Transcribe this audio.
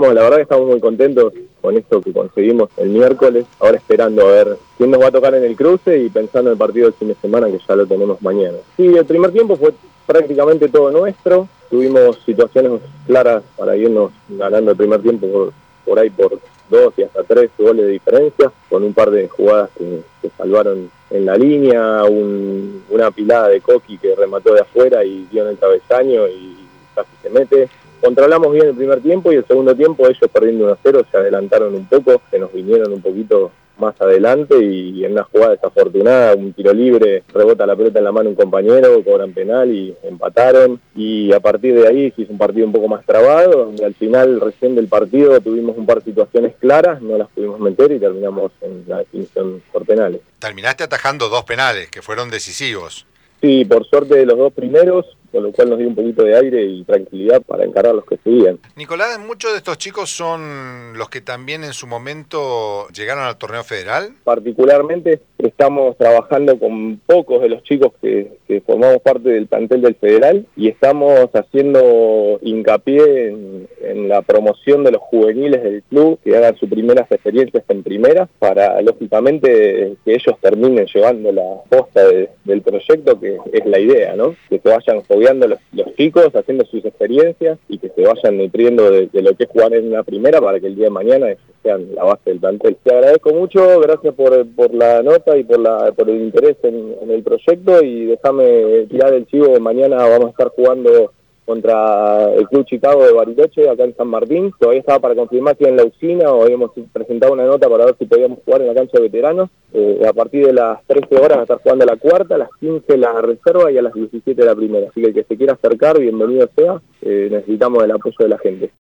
Bueno, la verdad que estamos muy contentos con esto que conseguimos el miércoles, ahora esperando a ver quién nos va a tocar en el cruce y pensando en el partido del fin de semana que ya lo tenemos mañana. Sí, el primer tiempo fue prácticamente todo nuestro, tuvimos situaciones claras para irnos ganando el primer tiempo por ahí por 2 y hasta 3 goles de diferencia, con un par de jugadas que salvaron en la línea, una pilada de Coqui que remató de afuera y dio en el travesaño y casi se mete. Controlamos bien el primer tiempo y el segundo tiempo ellos perdiendo 1-0 se adelantaron un poco, se nos vinieron un poquito más adelante y en una jugada desafortunada, un tiro libre, rebota la pelota en la mano un compañero, cobran penal y empataron, y a partir de ahí se hizo un partido un poco más trabado, donde al final recién del partido tuvimos un par de situaciones claras, no las pudimos meter y terminamos en la definición por penales. Terminaste atajando 2 penales que fueron decisivos. Sí, por suerte de los 2 primeros, con lo cual nos dio un poquito de aire y tranquilidad para encarar los que seguían. Nicolás, muchos de estos chicos son los que también en su momento llegaron al torneo federal. Particularmente estamos trabajando con pocos de los chicos que formamos parte del plantel del federal y estamos haciendo hincapié en la promoción de los juveniles del club que hagan sus primeras experiencias en primera para, lógicamente, que ellos terminen llevando la posta del proyecto, que es la idea, ¿no? Que se vayan fogueando los chicos, haciendo sus experiencias y que se vayan nutriendo de lo que es jugar en una primera para que el día de mañana sean la base del plantel. Te agradezco mucho, gracias por la nota y por el interés en el proyecto, y déjame tirar el chivo. Mañana vamos a estar jugando contra el Club Chicago de Bariloche, acá en San Martín. Todavía estaba para confirmar si en la usina o habíamos presentado una nota para ver si podíamos jugar en la cancha de veteranos. A partir de las 13 horas va a estar jugando la cuarta, a las 15 la reserva y a las 17 la primera. Así que el que se quiera acercar, bienvenido sea. Necesitamos el apoyo de la gente.